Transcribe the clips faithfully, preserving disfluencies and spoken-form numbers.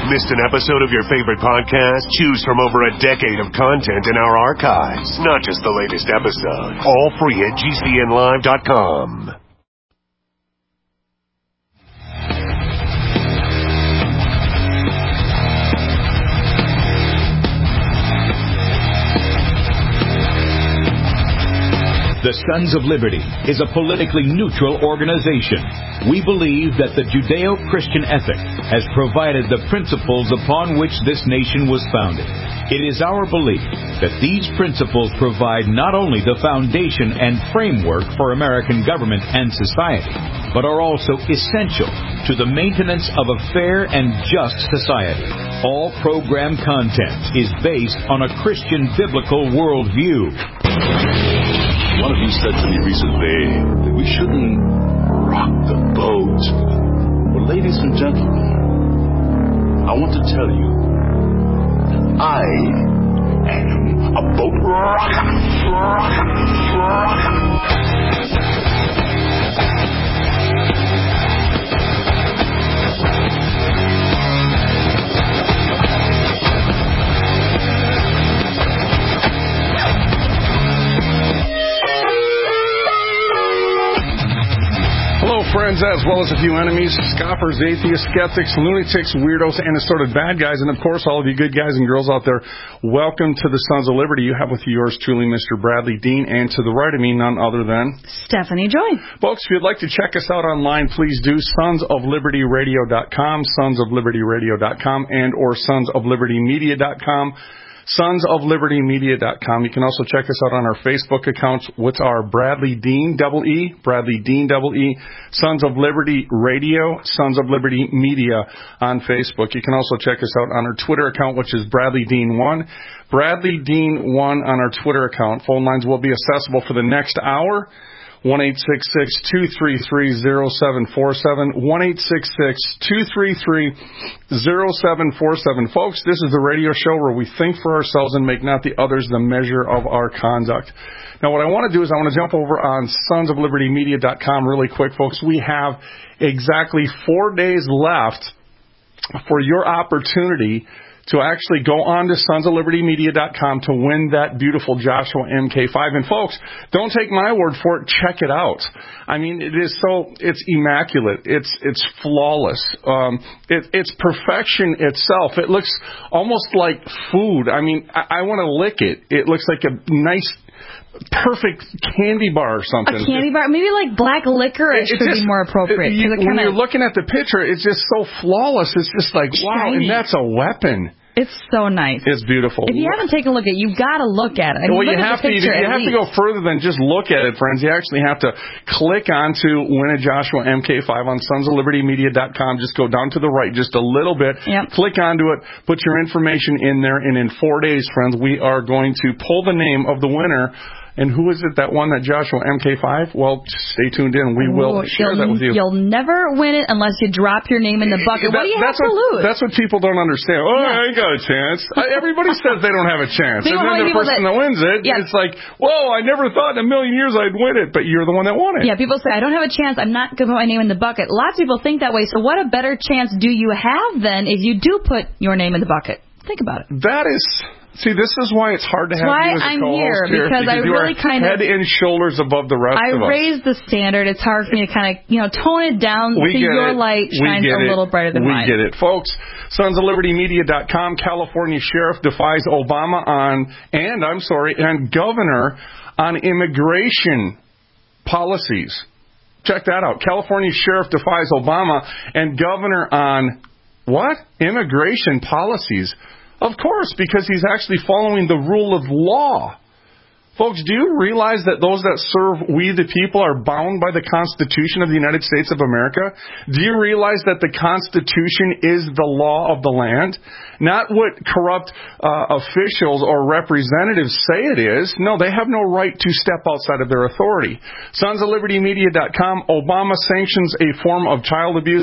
Missed an episode of your favorite podcast? Choose from over a decade of content in our archives, not just the latest episode. All free at G C N live dot com. The Sons of Liberty is a politically neutral organization. We believe that the Judeo-Christian ethic has provided the principles upon which this nation was founded. It is our belief that these principles provide not only the foundation and framework for American government and society, but are also essential to the maintenance of a fair and just society. All program content is based on a Christian biblical worldview. One of you said to me recently that we shouldn't rock the boat. Well, ladies and gentlemen, I want to tell you, I am a boat rocker. Rocker. Rocker. Friends, as well as a few enemies, scoffers, atheists, skeptics, lunatics, weirdos, and assorted bad guys, and of course all of you good guys and girls out there, welcome to the Sons of Liberty. You have with you yours truly, Mister Bradley Dean, and to the right of me, none other than Stephanie Joy. Folks, if you'd like to check us out online, please do sons of liberty radio dot com, sons of liberty radio dot com, and or sons of liberty media dot com. sons of liberty media dot com. You can also check us out on our Facebook accounts, which are Bradley Dean, double E, Bradley Dean, double E, Sons of Liberty Radio, Sons of Liberty Media on Facebook. You can also check us out on our Twitter account, which is Bradley Dean one, Bradley Dean one on our Twitter account. Phone lines will be accessible for the next hour. one eight six six, two three three, zero seven four seven, one eight six six, two three three, zero seven four seven. Folks, this is the radio show where we think for ourselves and make not the others the measure of our conduct. Now, what I want to do is I want to jump over on sons of liberty media dot com really quick, folks. We have exactly four days left for your opportunity to actually go on to sons of liberty media dot com to win that beautiful Joshua M K five. And folks, don't take my word for it. Check it out. I mean, it is so, it's immaculate. It's, it's flawless. Um, it, it's perfection itself. It looks almost like food. I mean, I, I want to lick it. It looks like a nice, perfect candy bar or something. A candy bar? Maybe like black licorice it, would just, be more appropriate. It, you, it when kinda, you're looking at the picture, it's just so flawless. It's just like, wow, shiny. And that's a weapon. It's so nice. It's beautiful. If you haven't taken a look at it, you've got to look at it. I mean, well, you have to you have least. to go further than just look at it, friends. You actually have to click onto Win a Joshua M K five on sons of liberty media dot com. Just go down to the right just a little bit. Yep. Click onto it. Put your information in there, and in four days, friends, we are going to pull the name of the winner. And who is it that won that Joshua M K five? Well, stay tuned in. We will Ooh, share that with you. You'll never win it unless you drop your name in the bucket. That, what do you have what, to lose? That's what people don't understand. Oh, yeah. I ain't got a chance. Everybody says they don't have a chance. And then the person that, that wins it, yeah. It's like, whoa, I never thought in a million years I'd win it, but you're the one that won it. Yeah, people say, I don't have a chance. I'm not going to put my name in the bucket. Lots of people think that way. So what a better chance do you have then if you do put your name in the bucket? Think about it. That is... See, this is why it's hard to have why you as a I'm co-host here, here. Because, because I you really are kind head of... and shoulders above the rest I of us. I raised the standard. It's hard for me to kind of, you know, tone it down we so your it. light shines a it. little brighter than we mine. We get it. Folks, sons of liberty media dot com, California sheriff defies Obama on, and I'm sorry, and governor on immigration policies. Check that out. California sheriff defies Obama and governor on what? Immigration policies. Of course, because he's actually following the rule of law. Folks, do you realize that those that serve we the people are bound by the Constitution of the United States of America? Do you realize that the Constitution is the law of the land? Not what corrupt uh, officials or representatives say it is. No, they have no right to step outside of their authority. sons of liberty media dot com, Obama sanctions a form of child abuse.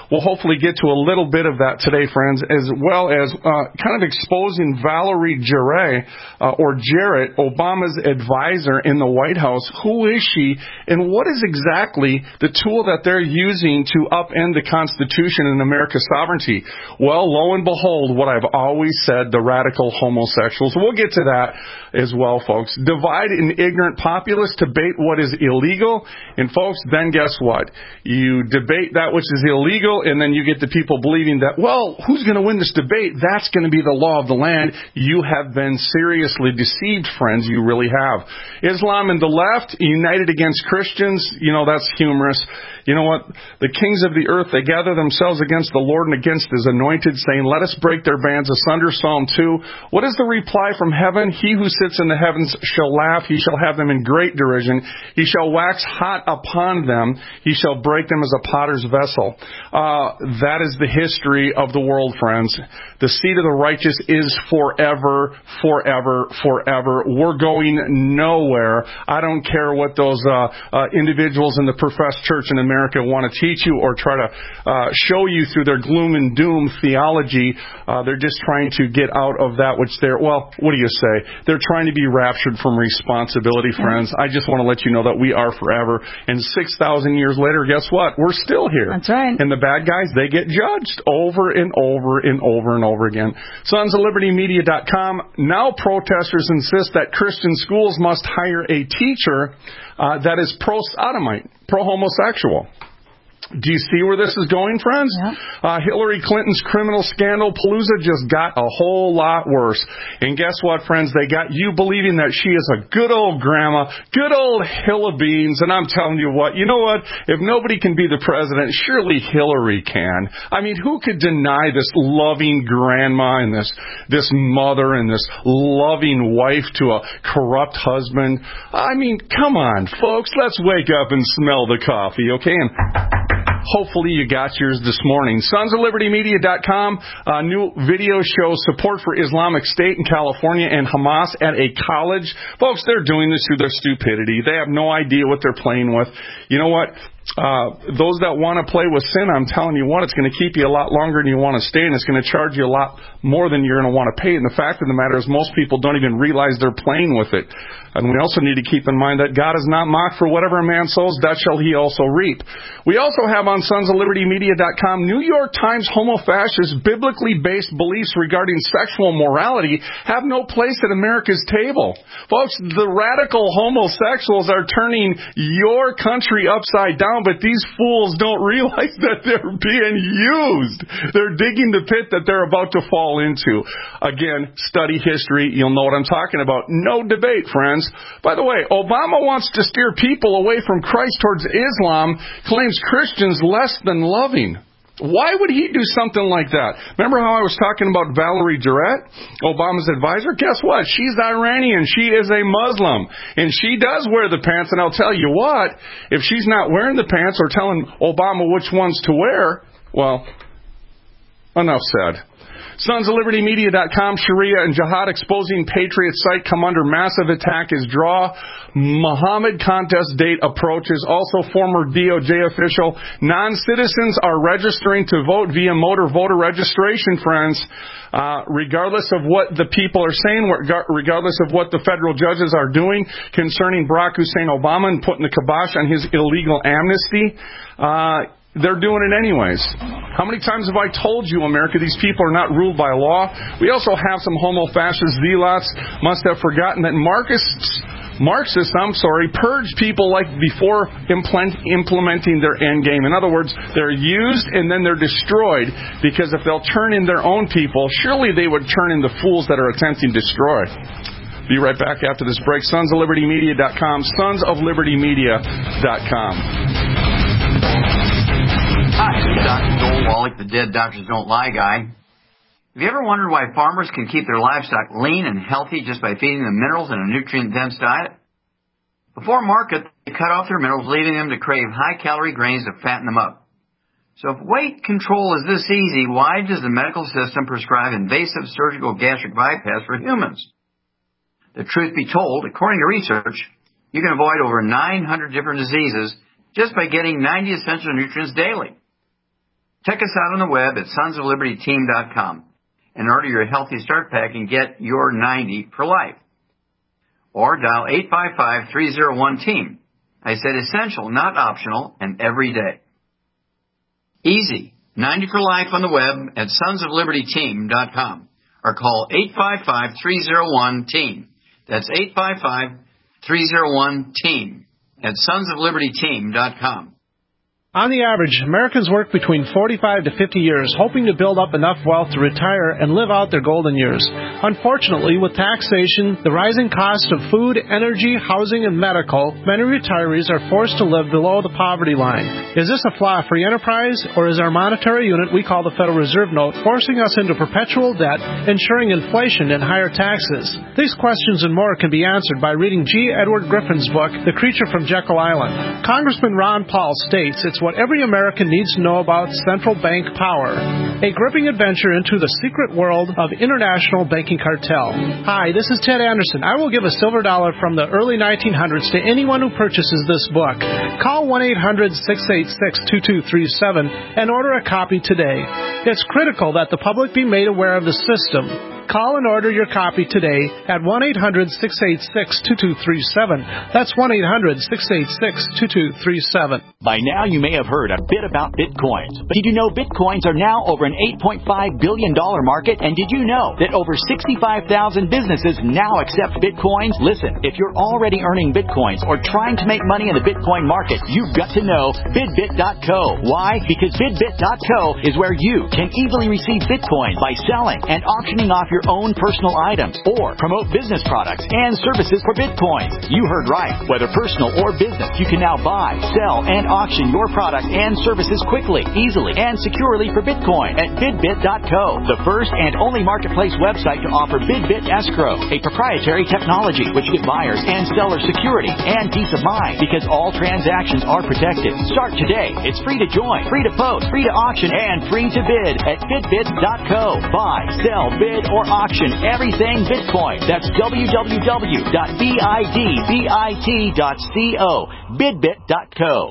we'll hopefully get to a little bit of that today, friends, as well as uh, kind of exposing Valerie Jarrett, uh, or Jarrett, Obama's advisor in the White House. Who is she, and what is exactly the tool that they're using to upend the Constitution and America's sovereignty? Well, lo and behold, what I've always said, the radical homosexuals. We'll get to that as well, folks. Divide an ignorant populace, debate what is illegal, and folks, then guess what? You debate that which is illegal, and then you get the people believing that, well, who's going to win this debate? That's going to be the law of the land. You have been seriously deceived, friends. You really have. Islam and the left united against Christians. You know, that's humorous. You know what? The kings of the earth, they gather themselves against the Lord and against his anointed, saying, let us break their bands asunder. Psalm two. What is the reply from heaven? He who sits in the heavens shall laugh. He shall have them in great derision. He shall wax hot upon them. He shall break them as a potter's vessel. Uh, that is the history of the world, friends. The seed of the righteous is forever, forever, forever. We're going nowhere. I don't care what those uh, uh, individuals in the professed church in America want to teach you or try to uh, show you through their gloom and doom theology. Uh, they're just trying to get out of that which they're, well, what do you say? They're trying to be raptured from responsibility, friends. I just want to let you know that we are forever. And six thousand years later, guess what? We're still here. That's right. And the bad guys, they get judged over and over and over and over again. Sons of Liberty Media dot com. Now protesters insist that Christian schools must hire a teacher uh, that is pro-sodomite, pro-homosexual. Do you see where this is going, friends? Yeah. Uh, Hillary Clinton's criminal scandal palooza just got a whole lot worse. And guess what, friends? They got you believing that she is a good old grandma, good old Hill of Beans. And I'm telling you what, you know what? If nobody can be the president, surely Hillary can. I mean, who could deny this loving grandma and this, this mother and this loving wife to a corrupt husband? I mean, come on, folks. Let's wake up and smell the coffee, okay? And hopefully you got yours this morning. Sons of Liberty Media dot com, a new video shows support for Islamic State in California and Hamas at a college. Folks, they're doing this through their stupidity. They have no idea what they're playing with. You know what? Uh, those that want to play with sin, I'm telling you what, it's going to keep you a lot longer than you want to stay, and it's going to charge you a lot more than you're going to want to pay. And the fact of the matter is most people don't even realize they're playing with it. And we also need to keep in mind that God is not mocked, for whatever a man sows, that shall he also reap. We also have on Sons of Liberty Media dot com, New York Times homo-fascist, biblically based beliefs regarding sexual morality have no place at America's table. Folks, the radical homosexuals are turning your country upside down, but these fools don't realize that they're being used. They're digging the pit that they're about to fall into. Again, study history. You'll know what I'm talking about. No debate, friends. By the way, Obama wants to steer people away from Christ towards Islam, claims Christians less than loving. Why would he do something like that? Remember how I was talking about Valerie Jarrett, Obama's advisor? Guess what? She's Iranian. She is a Muslim. And she does wear the pants. And I'll tell you what, if she's not wearing the pants or telling Obama which ones to wear, well, enough said. Sons of Liberty Media dot com, Sharia and Jihad exposing Patriot site come under massive attack as draw. Muhammad contest date approaches. Also, former D O J official. Non-citizens are registering to vote via motor voter registration, friends. Uh, regardless of what the people are saying, regardless of what the federal judges are doing concerning Barack Hussein Obama and putting the kibosh on his illegal amnesty, uh, they're doing it anyways. How many times have I told you, America, these people are not ruled by law? We also have some homo-fascist zealots must have forgotten that Marxists, Marxists, I'm sorry, purged people like before implement, implementing their end game. In other words, they're used and then they're destroyed, because if they'll turn in their own people, surely they would turn in the fools that are attempting to destroy. Be right back after this break. Sons of Liberty Media dot com, Sons of Liberty Media dot com. Hi, this is Doctor Joel Wallach, the Dead Doctors Don't Lie guy. Have you ever wondered why farmers can keep their livestock lean and healthy just by feeding them minerals in a nutrient-dense diet? Before market, they cut off their minerals, leaving them to crave high-calorie grains to fatten them up. So if weight control is this easy, why does the medical system prescribe invasive surgical gastric bypass for humans? The truth be told, according to research, you can avoid over nine hundred different diseases just by getting ninety essential nutrients daily. Check us out on the web at sons of liberty team dot com and order your Healthy Start Pack and get your ninety for life. Or dial eight five five, three oh one, team. I said essential, not optional, and every day. Easy. ninety for life on the web at sons of liberty team dot com or call eight five five, three oh one, team. That's eight five five, three oh one, team at sons of liberty team dot com. On the average, Americans work between forty-five to fifty years, hoping to build up enough wealth to retire and live out their golden years. Unfortunately, with taxation, the rising cost of food, energy, housing, and medical, many retirees are forced to live below the poverty line. Is this a flaw free enterprise, or is our monetary unit we call the Federal Reserve Note forcing us into perpetual debt, ensuring inflation and higher taxes? These questions and more can be answered by reading G. Edward Griffin's book, The Creature from Jekyll Island. Congressman Ron Paul states it's what every American needs to know about central bank power. A gripping adventure into the secret world of international banking cartel. Hi, this is Ted Anderson. I will give a silver dollar from the early nineteen hundreds to anyone who purchases this book. Call one eight hundred, six eight six, two two three seven and order a copy today. It's critical that the public be made aware of the system. Call and order your copy today at one eight hundred, six eight six, two two three seven. That's one eight hundred, six eight six, two two three seven. By now you may have heard a bit about Bitcoins. But did you know Bitcoins are now over an eight point five billion dollars market? And did you know that over sixty-five thousand businesses now accept Bitcoins? Listen, if you're already earning Bitcoins or trying to make money in the Bitcoin market, you've got to know Bidbit dot co. Why? Because Bidbit dot co is where you can easily receive Bitcoin by selling and auctioning off your own personal items or promote business products and services for Bitcoins. You heard right. Whether personal or business, you can now buy, sell, and auction your products and services quickly, easily, and securely for Bitcoin at Bidbit dot co, the first and only marketplace website to offer Bidbit Escrow, a proprietary technology which gives buyers and sellers security and peace of mind because all transactions are protected. Start today. It's free to join, free to post, free to auction, and free to bid at Bidbit dot co. Buy, sell, bid, or auction everything Bitcoin. That's w w w dot bidbit dot co. Bidbit dot co.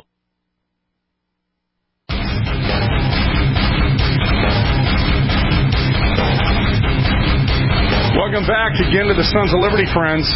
Welcome back again to the Sons of Liberty, friends.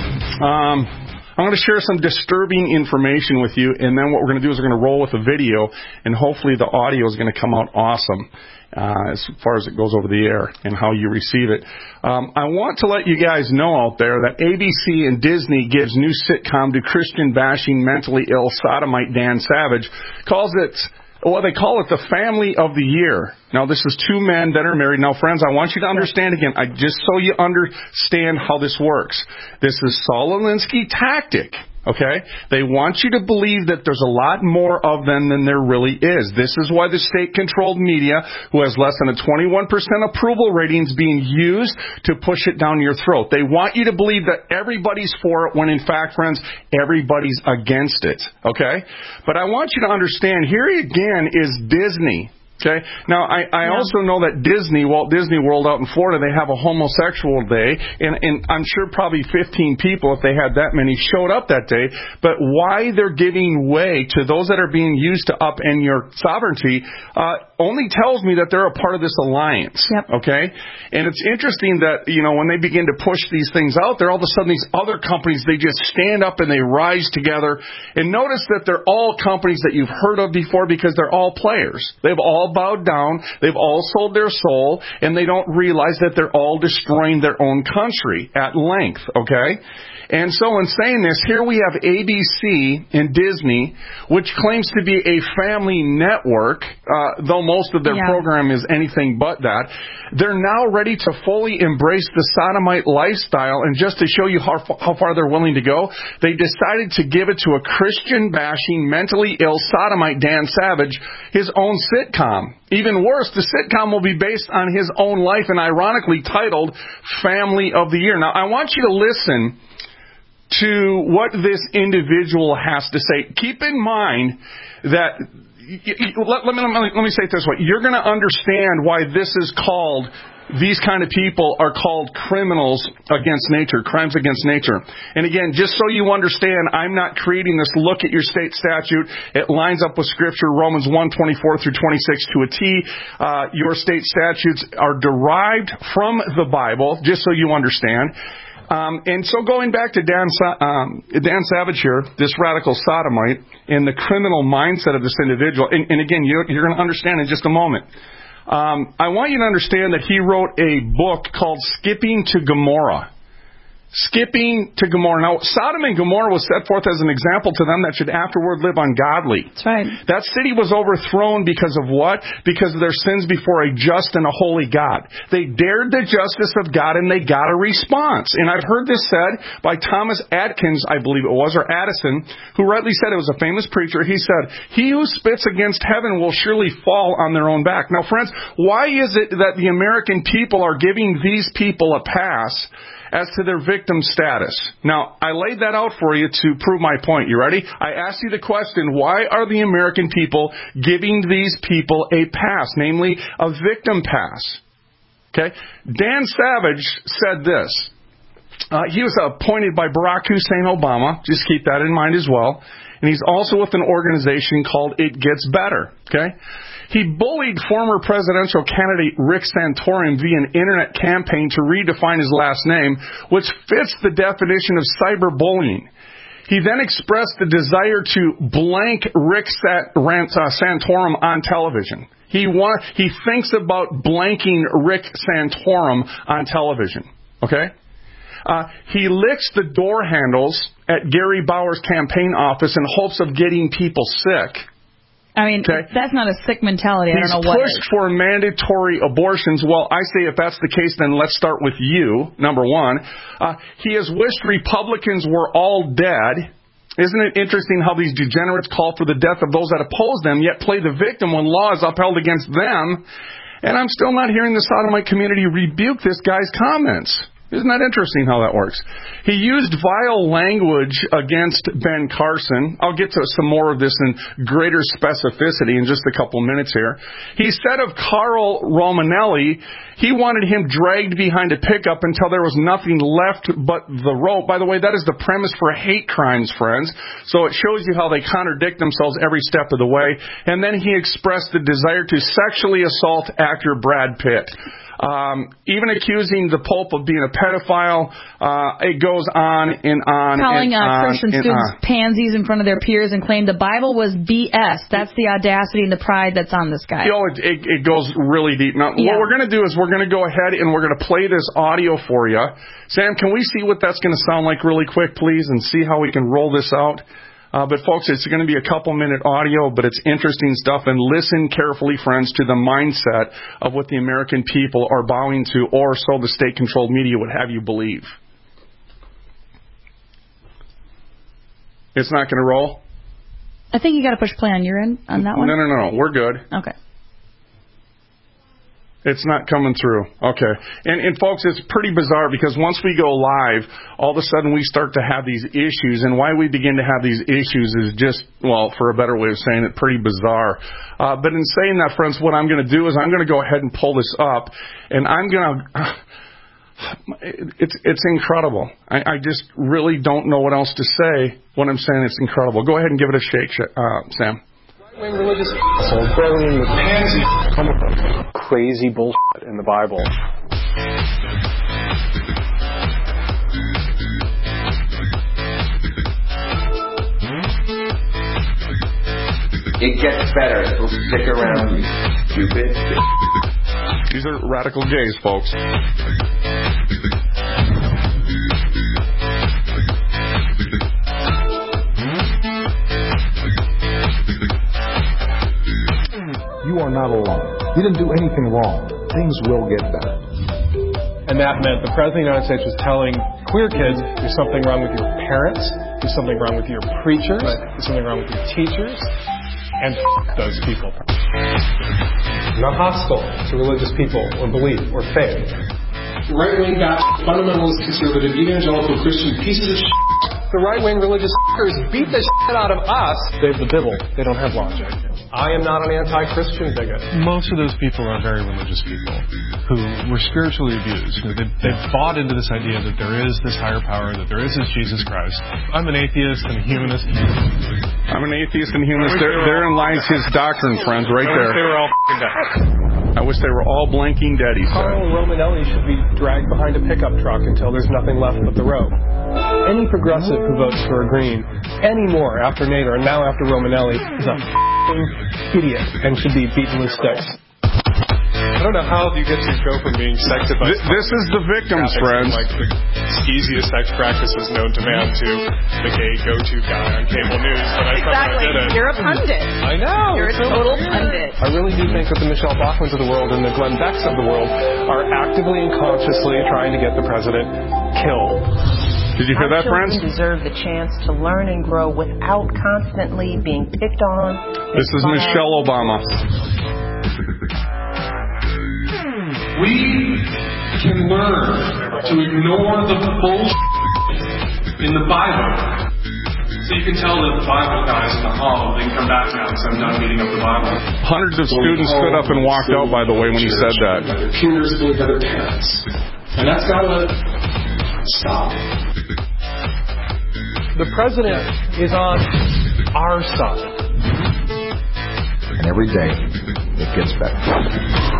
Um, I'm going to share some disturbing information with you, and then what we're going to do is we're going to roll with a video, and hopefully the audio is going to come out awesome uh, as far as it goes over the air and how you receive it. Um, I want to let you guys know out there that A B C and Disney gives new sitcom to Christian-bashing, mentally ill sodomite Dan Savage, calls it... Well, they call it the family of the year. Now, this is two men that are married. Now, friends, I want you to understand again, I, just so you understand how this works. This is Saul Alinsky tactic. Okay? They want you to believe that there's a lot more of them than there really is. This is why the state-controlled media, who has less than a twenty-one percent approval rating, is being used to push it down your throat. They want you to believe that everybody's for it when, in fact, friends, everybody's against it. Okay? But I want you to understand, here again is Disney. Okay. Now, I, I yeah. also know that Disney, Walt Disney World out in Florida, they have a homosexual day, and, and I'm sure probably fifteen people, if they had that many, showed up that day. But why they're giving way to those that are being used to upend your sovereignty uh, only tells me that they're a part of this alliance. Yep. Okay. And it's interesting that, you know, when they begin to push these things out there, all of a sudden these other companies, they just stand up and they rise together. And notice that they're all companies that you've heard of before because they're all players. They've all bowed down, they've all sold their soul, and they don't realize that they're all destroying their own country at length, okay? And so in saying this, here we have A B C and Disney, which claims to be a family network, uh, though most of their yeah. program is anything but that. They're now ready to fully embrace the sodomite lifestyle, and just to show you how, how far they're willing to go, they decided to give it to a Christian-bashing, mentally ill sodomite Dan Savage, his own sitcom. Even worse, the sitcom will be based on his own life and ironically titled Family of the Year. Now, I want you to listen to what this individual has to say. Keep in mind that, let, let, me, let me say it this way, you're going to understand why this is called these kind of people are called criminals against nature, crimes against nature. And again, just so you understand, I'm not creating this. Look at your state statute. It lines up with Scripture, Romans one, twenty-four through twenty-six to a T. Uh, your state statutes are derived from the Bible, just so you understand. Um, and so going back to Dan, um, Dan Savage here, this radical sodomite, and the criminal mindset of this individual, and, and again, you're, you're going to understand in just a moment. Um, I want you to understand that he wrote a book called Skipping to Gomorrah. Skipping to Gomorrah. Now, Sodom and Gomorrah was set forth as an example to them that should afterward live ungodly. That's right. That city was overthrown because of what? Because of their sins before a just and a holy God. They dared the justice of God and they got a response. And I've heard this said by Thomas Atkins, I believe it was, or Addison, who rightly said, it was a famous preacher. He said, "He who spits against heaven will surely fall on their own back." Now, friends, why is it that the American people are giving these people a pass as to their victim status? Now, I laid that out for you to prove my point. You ready? I asked you the question, why are the American people giving these people a pass, namely a victim pass? Okay? Dan Savage said this. Uh, he was appointed by Barack Hussein Obama. Just keep that in mind as well. And he's also with an organization called It Gets Better. Okay? He bullied former presidential candidate Rick Santorum via an internet campaign to redefine his last name, which fits the definition of cyberbullying. He then expressed the desire to blank Rick Santorum on television. He want, he thinks about blanking Rick Santorum on television. Okay? Uh, he licks the door handles at Gary Bauer's campaign office in hopes of getting people sick. I mean, okay. That's not a sick mentality. I He's don't know what pushed is. for mandatory abortions. Well, I say if that's the case, then let's start with you, number one. Uh, he has wished Republicans were all dead. Isn't it interesting how these degenerates call for the death of those that oppose them, yet play the victim when law is upheld against them? And I'm still not hearing the sodomite community rebuke this guy's comments. Isn't that interesting how that works? He used vile language against Ben Carson. I'll get to some more of this in greater specificity in just a couple minutes here. He said of Carl Romanelli, he wanted him dragged behind a pickup until there was nothing left but the rope. By the way, that is the premise for hate crimes, friends. So it shows you how they contradict themselves every step of the way. And then he expressed the desire to sexually assault actor Brad Pitt. Um, even accusing the Pope of being a pedophile. Uh, it goes on and on Calling and uh, on Christian and students on. pansies in front of their peers and claimed the Bible was B S. That's the audacity and the pride that's on this guy. You know, it, it, it goes really deep. Now, yeah. what we're going to do is we're going to go ahead and we're going to play this audio for you. Sam, can we see what that's going to sound like really quick, please, and see how we can roll this out? Uh, but, folks, it's going to be a couple-minute audio, but it's interesting stuff. And listen carefully, friends, to the mindset of what the American people are bowing to, or so the state-controlled media would have you believe. It's not going to roll? I think you got to push play on your end on that one. No, no, no. We're good. Okay. It's not coming through. Okay. And, and, folks, it's pretty bizarre because once we go live, all of a sudden we start to have these issues. And why we begin to have these issues is just, well, for a better way of saying it, pretty bizarre. Uh, but in saying that, friends, what I'm going to do is I'm going to go ahead and pull this up. And I'm going to... It's it's incredible. I, I just really don't know what else to say when I'm saying it's incredible. Go ahead and give it a shake, uh, Sam. Right-wing religious assholes throwing in the pansy crazy bullshit in the Bible. It gets better, so stick around, you stupid. These are radical gays, folks. You are not alone. You didn't do anything wrong. Things will get better. And that meant the President of the United States was telling queer kids, there's something wrong with your parents, there's something wrong with your preachers, right. There's something wrong with your teachers, and f- those people. I'm not hostile to religious people or belief or faith. Right-wing Baptist, fundamentalist, conservative, evangelical, Christian pieces of shit. The right-wing religious f***ers beat the shit out of us. They have the Bible. They don't have logic. I am not an anti-Christian bigot. Most of those people are very religious people who were spiritually abused. They, they've bought into this idea that there is this higher power, that there is this Jesus Christ. I'm an atheist and a humanist. I'm an atheist and a humanist. There, therein lies his doctrine, friends, right I there. wish they were all f***ing dead. I wish they were all blanking dead, he said. Carl Romanelli should be dragged behind a pickup truck until there's nothing left but the rope. Any progressive who votes for a Green anymore after Nader and now after Romanelli is a f***ing idiot and should be beaten with sticks. I don't know how you get to go from being sex advice. Th- this is the victims, friends. Like the skeeziest sex practices known to man to the gay go-to guy on cable news. But I exactly. Did it. You're a pundit. I know. You're a so total weird. pundit. I really do think that the Michelle Bachmans of the world and the Glenn Becks of the world are actively and consciously trying to get the president killed. Did you hear Our that, friends? children deserve the chance to learn and grow without constantly being picked on. This is Michelle Obama. We can learn to ignore the bullshit in the Bible. So you can tell that the Bible guys in the hall, they can come back now because I'm done beating up the Bible. Hundreds of students stood up and walked out, by the way, when he said that. Their peers believe their parents. And that's got to stop. The president is on our side. And every day, it gets better.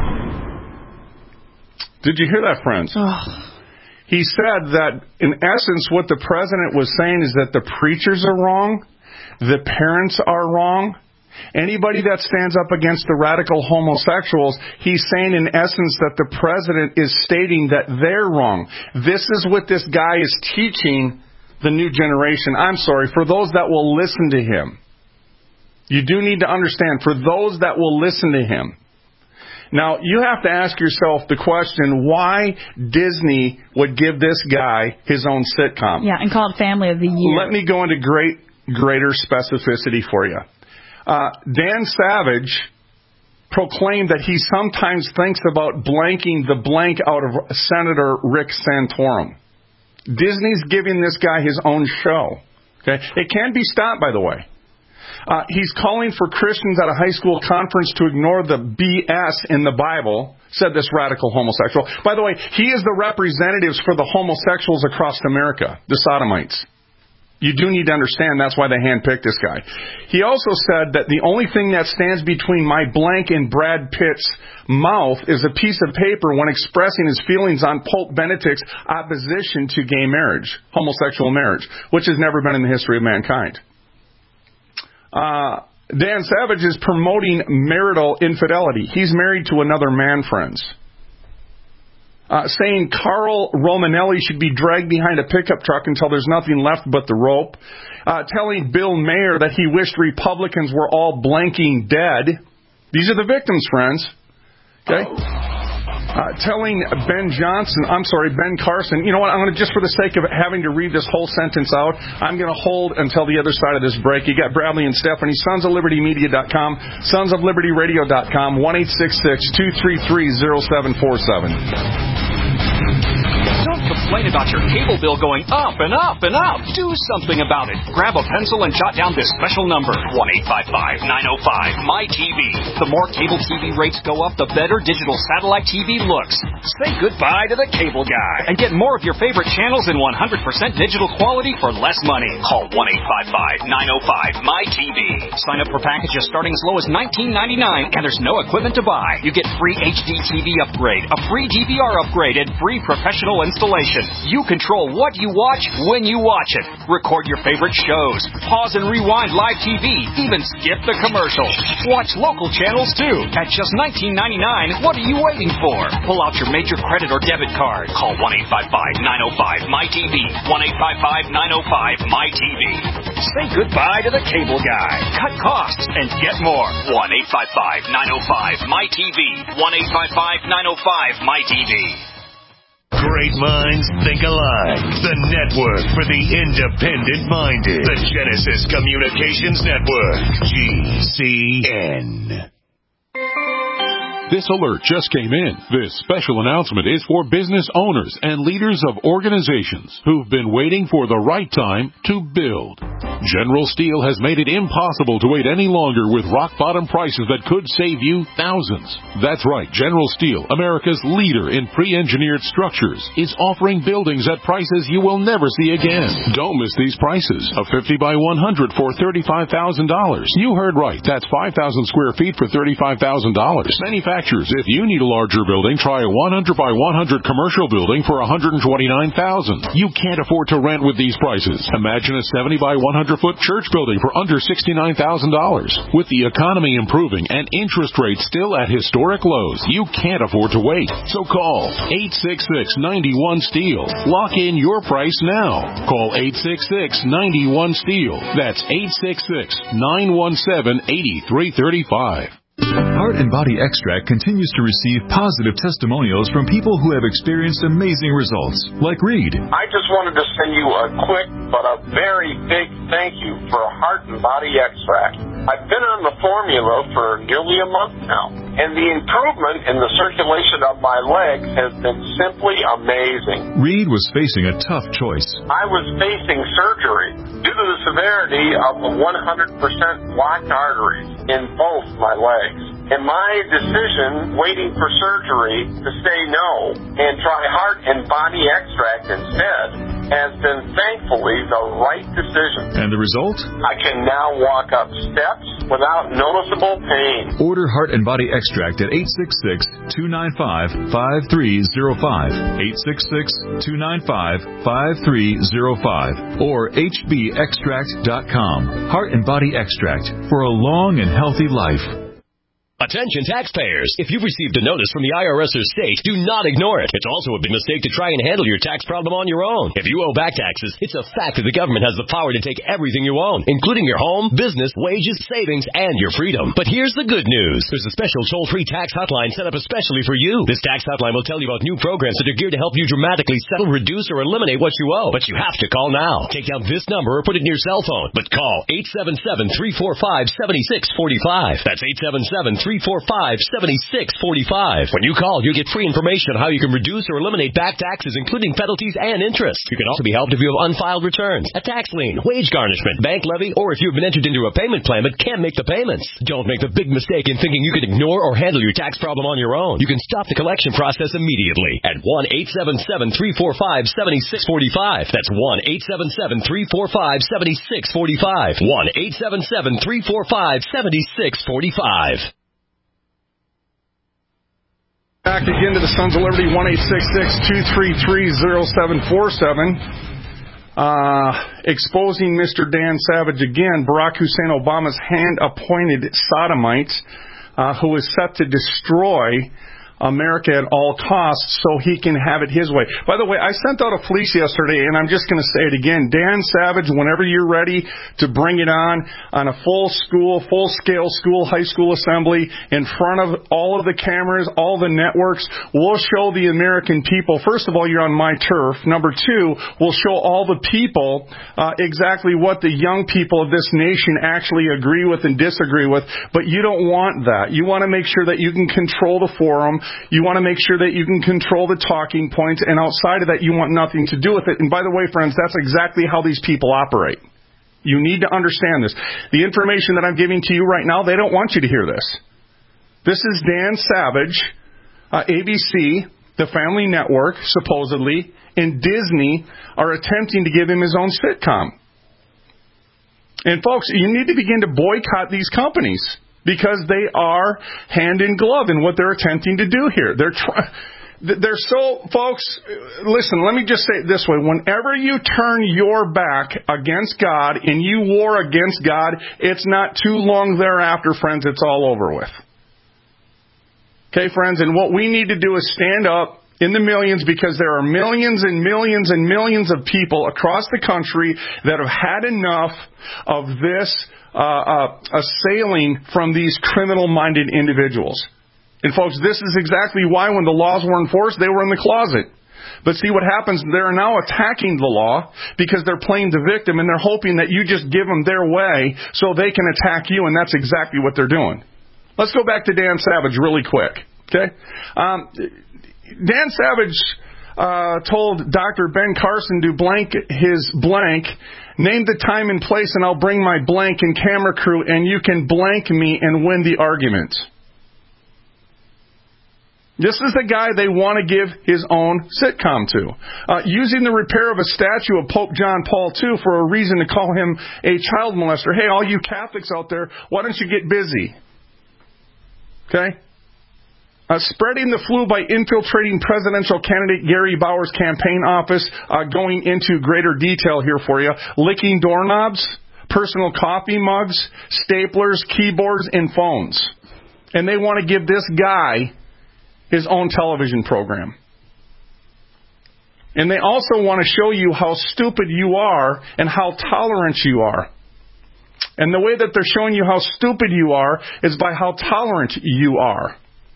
Did you hear that, friends? He said that, in essence, what the president was saying is that the preachers are wrong, the parents are wrong. Anybody that stands up against the radical homosexuals, he's saying, in essence, that the president is stating that they're wrong. This is what this guy is teaching the new generation. I'm sorry, for those that will listen to him. You do need to understand, for those that will listen to him. Now, you have to ask yourself the question, why Disney would give this guy his own sitcom. Yeah, and call it Family of the Year. Let me go into great, greater specificity for you. Uh, Dan Savage proclaimed that he sometimes thinks about blanking the blank out of Senator Rick Santorum. Disney's giving this guy his own show. Okay, it can be stopped, by the way. Uh, he's calling for Christians at a high school conference to ignore the B S in the Bible, said this radical homosexual. By the way, he is the representatives for the homosexuals across America, the sodomites. You do need to understand that's why they handpicked this guy. He also said that the only thing that stands between my blank and Brad Pitt's mouth is a piece of paper when expressing his feelings on Pope Benedict's opposition to gay marriage, homosexual marriage, which has never been in the history of mankind. Uh, Dan Savage is promoting marital infidelity. He's married to another man, friends. Uh, saying Carl Romanelli should be dragged behind a pickup truck until there's nothing left but the rope. Uh, telling Bill Mayer that he wished Republicans were all blanking dead. These are the victims, friends. Okay? Uh, telling Ben Johnson, I'm sorry, Ben Carson, you know what, I'm going to, just for the sake of having to read this whole sentence out, I'm going to hold until the other side of this break. You got Bradley and Stephanie, sons of liberty media dot com, sons of liberty radio dot com, one eight six six, two three three, zero seven four seven. Don't complain about your cable bill going up and up and up. Do something about it. Grab a pencil and jot down this special number, one eight five five, nine oh five, M Y T V. The more cable T V rates go up, the better digital satellite T V looks. Say goodbye to the cable guy and get more of your favorite channels in one hundred percent digital quality for less money. Call one eight five five, nine oh five, M Y T V. Sign up for packages starting as low as nineteen ninety-nine, and there's no equipment to buy. You get free H D T V upgrade, a free D V R upgrade, and free professional installation. You control what you watch when you watch it. Record your favorite shows. Pause and rewind live T V. Even skip the commercials. Watch local channels too. At just nineteen ninety-nine, what are you waiting for? Pull out your major credit or debit card. Call one eight five five, nine oh five, M Y T V. one eight five five, nine oh five, M Y T V. Say goodbye to the cable guy. Cut costs and get more. one eight five five, nine oh five, M Y T V. one eight five five, nine oh five, M Y T V. Great minds think alike. The network for the independent-minded. The Genesis Communications Network. G C N. This alert just came in. This special announcement is for business owners and leaders of organizations who've been waiting for the right time to build. General Steel has made it impossible to wait any longer with rock-bottom prices that could save you thousands. That's right. General Steel, America's leader in pre-engineered structures, is offering buildings at prices you will never see again. Don't miss these prices. A fifty by one hundred for thirty-five thousand dollars. You heard right. That's five thousand square feet for thirty-five thousand dollars. Manufacturers, if you need a larger building, try a one hundred by one hundred commercial building for one hundred twenty-nine thousand dollars. You can't afford to rent with these prices. Imagine a seventy by one hundred foot church building for under sixty-nine thousand dollars. With the economy improving and interest rates still at historic lows, you can't afford to wait. So call eight six six, nine one, STEEL. Lock in your price now. Call eight six six, nine one, STEEL. That's eight six six, nine one seven, eight three three five. Heart and Body Extract continues to receive positive testimonials from people who have experienced amazing results, like Reed. I just wanted to send you a quick but a very big thank you for Heart and Body Extract. I've been on the formula for nearly a month now, and the improvement in the circulation of my legs has been simply amazing. Reed was facing a tough choice. I was facing surgery due to the severity of the one hundred percent blocked arteries in both my legs. And my decision, waiting for surgery, to say no and try Heart and Body Extract instead, has been thankfully the right decision. And the result? I can now walk up steps without noticeable pain. Order Heart and Body Extract at eight six six, two nine five, five three zero five, eight six six, two nine five, five three zero five, or H B extract dot com. Heart and Body Extract for a long and healthy life. Attention taxpayers. If you've received a notice from the I R S or state, do not ignore it. It's also a big mistake to try and handle your tax problem on your own. If you owe back taxes, it's a fact that the government has the power to take everything you own, including your home, business, wages, savings, and your freedom. But here's the good news. There's a special toll-free tax hotline set up especially for you. This tax hotline will tell you about new programs that are geared to help you dramatically settle, reduce, or eliminate what you owe. But you have to call now. Take down this number or put it in your cell phone. But call eight seven seven, three four five, seven six four five. That's eight seven seven, three four five, seven six four five. When you call, you'll get free information on how you can reduce or eliminate back taxes, including penalties and interest. You can also be helped if you have unfiled returns, a tax lien, wage garnishment, bank levy, or if you've been entered into a payment plan but can't make the payments. Don't make the big mistake in thinking you can ignore or handle your tax problem on your own. You can stop the collection process immediately at one eight seven seven, three four five, seven six four five. That's one eight seven seven, three four five, seven six four five. one eight seven seven, three four five, seven six four five. Back again to the Sons of Liberty, one eight six six, two three three, zero seven four seven. Uh, exposing Mister Dan Savage again, Barack Hussein Obama's hand-appointed sodomite, uh, who is set to destroy America at all costs so he can have it his way. By the way, I sent out a fleece yesterday, and I'm just going to say it again. Dan Savage, whenever you're ready to bring it on, on a full school, full-scale school, high school assembly, in front of all of the cameras, all the networks, we'll show the American people, first of all, you're on my turf. Number two, we'll show all the people uh, exactly what the young people of this nation actually agree with and disagree with. But you don't want that. You want to make sure that you can control the forum. You want to make sure that you can control the talking points, and outside of that, you want nothing to do with it. And by the way, friends, that's exactly how these people operate. You need to understand this. The information that I'm giving to you right now, they don't want you to hear this. This is Dan Savage, uh, A B C, the Family Network, supposedly, and Disney are attempting to give him his own sitcom. And folks, you need to begin to boycott these companies, because they are hand in glove in what they're attempting to do here. They're try- they're so, folks, listen, let me just say it this way. Whenever you turn your back against God and you war against God, it's not too long thereafter, friends, it's all over with. Okay, friends, and what we need to do is stand up in the millions, because there are millions and millions and millions of people across the country that have had enough of this Uh, uh, assailing from these criminal-minded individuals. And folks, this is exactly why when the laws were enforced, they were in the closet. But see what happens, they're now attacking the law because they're playing the victim, and they're hoping that you just give them their way so they can attack you, and that's exactly what they're doing. Let's go back to Dan Savage really quick. Okay? Um, Dan Savage uh, told Doctor Ben Carson to blank his blank, name the time and place, and I'll bring my blank and camera crew, and you can blank me and win the argument. This is the guy they want to give his own sitcom to. Uh, using the repair of a statue of Pope John Paul the Second for a reason to call him a child molester. Hey, all you Catholics out there, why don't you get busy? Okay? Uh, spreading the flu by infiltrating presidential candidate Gary Bauer's campaign office, uh, going into greater detail here for you. Licking doorknobs, personal coffee mugs, staplers, keyboards, and phones. And they want to give this guy his own television program. And they also want to show you how stupid you are and how tolerant you are. And the way that they're showing you how stupid you are is by how tolerant you are.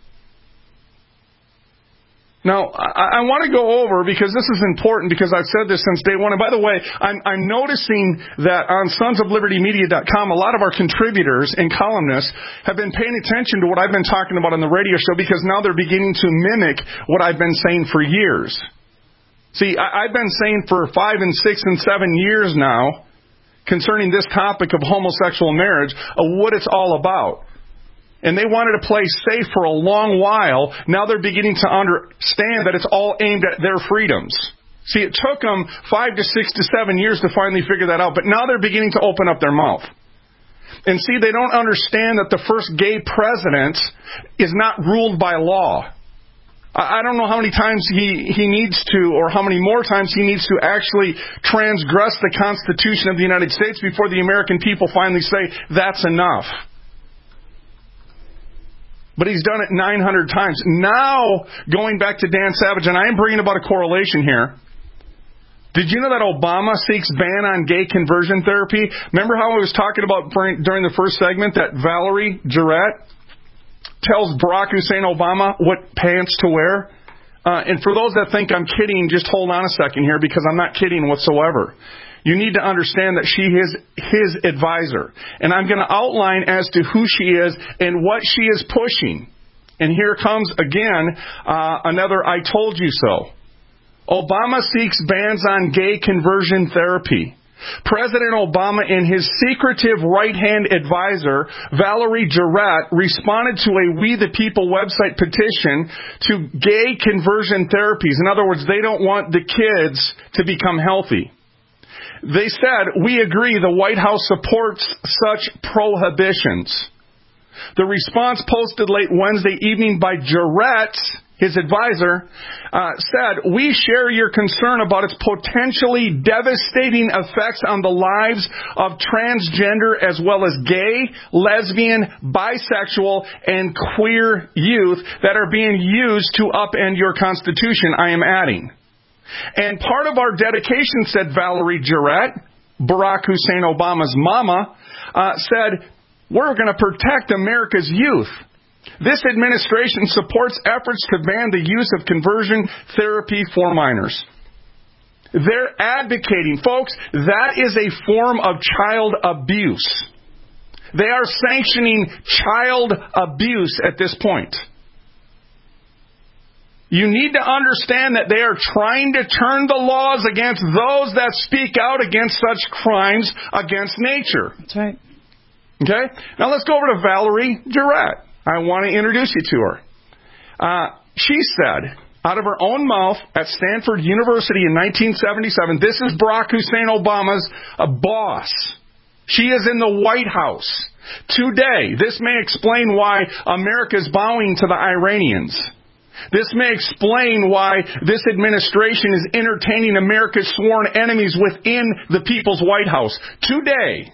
Now, I, I want to go over, because this is important, because I've said this since day one. And by the way, I'm, I'm noticing that on sons of liberty media dot com, a lot of our contributors and columnists have been paying attention to what I've been talking about on the radio show, because now they're beginning to mimic what I've been saying for years. See, I, I've been saying for five and six and seven years now concerning this topic of homosexual marriage, of what it's all about. And they wanted to play safe for a long while. Now they're beginning to understand that it's all aimed at their freedoms. See, it took them five to six to seven years to finally figure that out, but now they're beginning to open up their mouth. And see, they don't understand that the first gay president is not ruled by law. I don't know how many times he, he needs to, or how many more times he needs to actually transgress the Constitution of the United States before the American people finally say, that's enough. But he's done it nine hundred times. Now, going back to Dan Savage, and I am bringing about a correlation here. Did you know that Obama seeks ban on gay conversion therapy? Remember how I was talking about during the first segment that Valerie Jarrett tells Barack Hussein Obama what pants to wear? Uh, and for those that think I'm kidding, just hold on a second here, because I'm not kidding whatsoever. You need to understand that she is his advisor. And I'm going to outline as to who she is and what she is pushing. And here comes, again, uh, another I told you so. Obama seeks bans on gay conversion therapy. President Obama and his secretive right-hand advisor, Valerie Jarrett, responded to a We the People website petition to gay conversion therapies. In other words, they don't want the kids to become healthy. They said, we agree the White House supports such prohibitions. The response posted late Wednesday evening by Jarrett, his advisor, uh, said, we share your concern about its potentially devastating effects on the lives of transgender as well as gay, lesbian, bisexual, and queer youth that are being used to upend your Constitution, I am adding. And part of our dedication, said Valerie Jarrett, Barack Hussein Obama's mama, uh, said, we're going to protect America's youth. This administration supports efforts to ban the use of conversion therapy for minors. They're advocating, folks, that is a form of child abuse. They are sanctioning child abuse at this point. You need to understand that they are trying to turn the laws against those that speak out against such crimes against nature. That's right. Okay? Now let's go over to Valerie Jarrett. I want to introduce you to her. Uh, she said, out of her own mouth at Stanford University in nineteen seventy-seven, this is Barack Hussein Obama's uh, boss. She is in the White House. Today, this may explain why America is bowing to the Iranians. This may explain why this administration is entertaining America's sworn enemies within the People's White House. Today,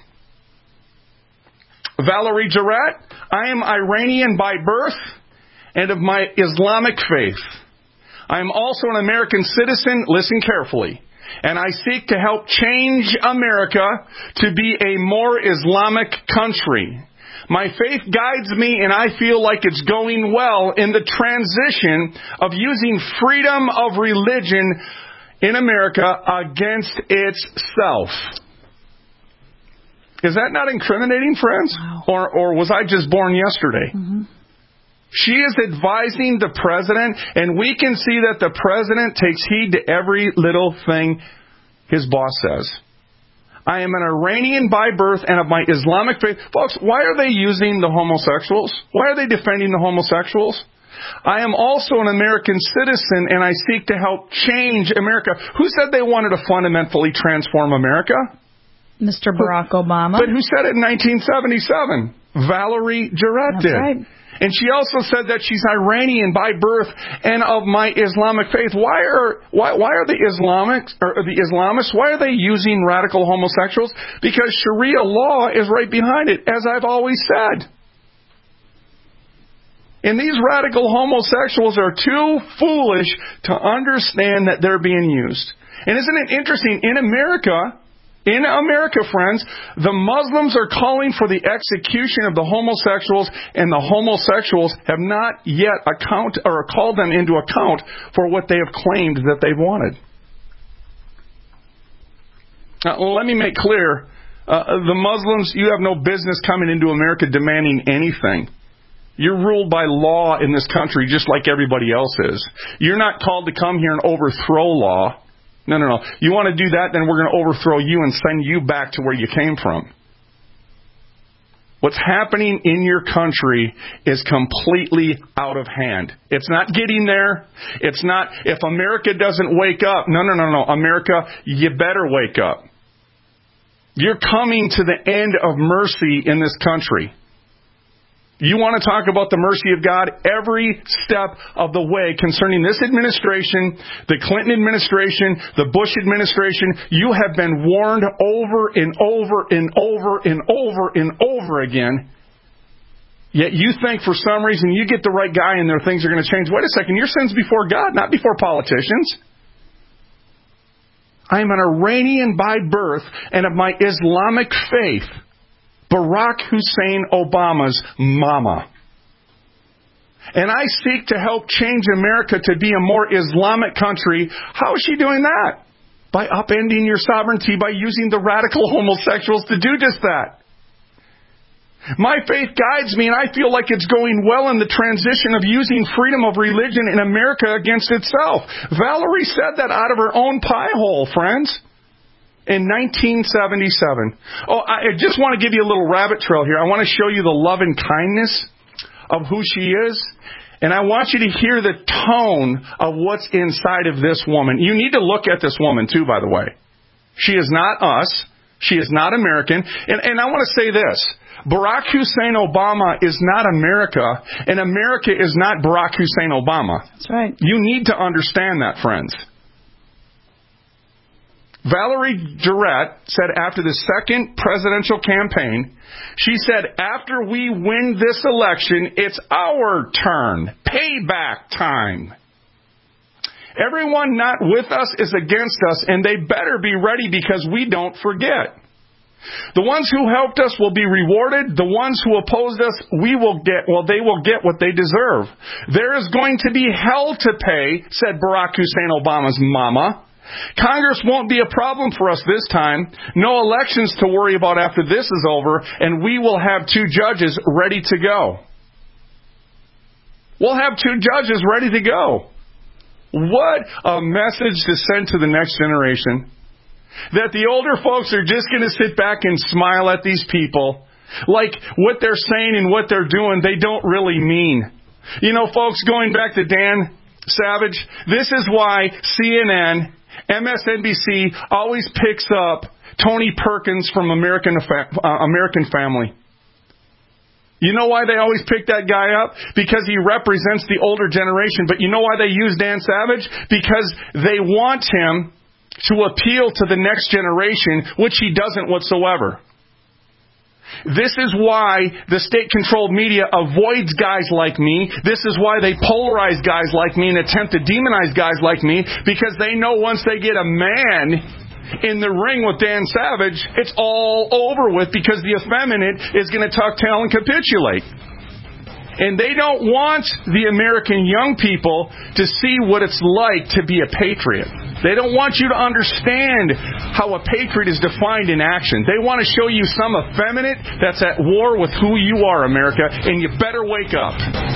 Valerie Jarrett, I am Iranian by birth and of my Islamic faith. I am also an American citizen, listen carefully, and I seek to help change America to be a more Islamic country. My faith guides me, and I feel like it's going well in the transition of using freedom of religion in America against itself. Is that not incriminating, friends? Wow. Or or was I just born yesterday? Mm-hmm. She is advising the president, and we can see that the president takes heed to every little thing his boss says. I am an Iranian by birth and of my Islamic faith. Folks, why are they using the homosexuals? Why are they defending the homosexuals? I am also an American citizen, and I seek to help change America. Who said they wanted to fundamentally transform America? Mister Barack Obama. But who said it in nineteen seventy-seven? Valerie Jarrett That's did. right. And she also said that she's Iranian by birth and of my Islamic faith. Why are why why are the Islamics or the Islamists, why are they using radical homosexuals? Because Sharia law is right behind it, as I've always said. And these radical homosexuals are too foolish to understand that they're being used. And isn't it interesting, in America, In America, friends, the Muslims are calling for the execution of the homosexuals, and the homosexuals have not yet account or called them into account for what they have claimed that they wanted. Now, let me make clear, uh, the Muslims, you have no business coming into America demanding anything. You're ruled by law in this country just like everybody else is. You're not called to come here and overthrow law. No, no, no. You want to do that, then we're going to overthrow you and send you back to where you came from. What's happening in your country is completely out of hand. It's not getting there. It's not, if America doesn't wake up, no, no, no, no. America, you better wake up. You're coming to the end of mercy in this country. You want to talk about the mercy of God? Every step of the way concerning this administration, the Clinton administration, the Bush administration, you have been warned over and over and over and over and over again. Yet you think for some reason you get the right guy in there, things are going to change. Wait a second, your sin's before God, not before politicians. I am an Iranian by birth and of my Islamic faith. Barack Hussein Obama's mama. And I seek to help change America to be a more Islamic country. How is she doing that? By upending your sovereignty, by using the radical homosexuals to do just that. My faith guides me, and I feel like it's going well in the transition of using freedom of religion in America against itself. Valerie said that out of her own pie hole, friends. In nineteen seventy-seven. Oh, I just want to give you a little rabbit trail here. I want to show you the love and kindness of who she is. And I want you to hear the tone of what's inside of this woman. You need to look at this woman, too, by the way. She is not us. She is not American. And, and I want to say this. Barack Hussein Obama is not America, and America is not Barack Hussein Obama. That's right. You need to understand that, friends. Valerie Jarrett said after the second presidential campaign, she said, after we win this election, it's our turn. Payback time. Everyone not with us is against us, and they better be ready because we don't forget. The ones who helped us will be rewarded. The ones who opposed us, we will get, well, they will get what they deserve. There is going to be hell to pay, said Barack Hussein Obama's mama. Congress won't be a problem for us this time. No elections to worry about after this is over, and we will have two judges ready to go. We'll have two judges ready to go. What a message to send to the next generation. That the older folks are just going to sit back and smile at these people like what they're saying and what they're doing they don't really mean. You know, folks, going back to Dan Savage, this is why C N N, M S N B C always picks up Tony Perkins from American uh, American Family. You know why they always pick that guy up? Because he represents the older generation. But you know why they use Dan Savage? Because they want him to appeal to the next generation, which he doesn't whatsoever. This is why the state-controlled media avoids guys like me. This is why they polarize guys like me and attempt to demonize guys like me, because they know once they get a man in the ring with Dan Savage, it's all over with, because the effeminate is going to tuck tail and capitulate. And they don't want the American young people to see what it's like to be a patriot. They don't want you to understand how a patriot is defined in action. They want to show you some effeminate that's at war with who you are, America, and you better wake up.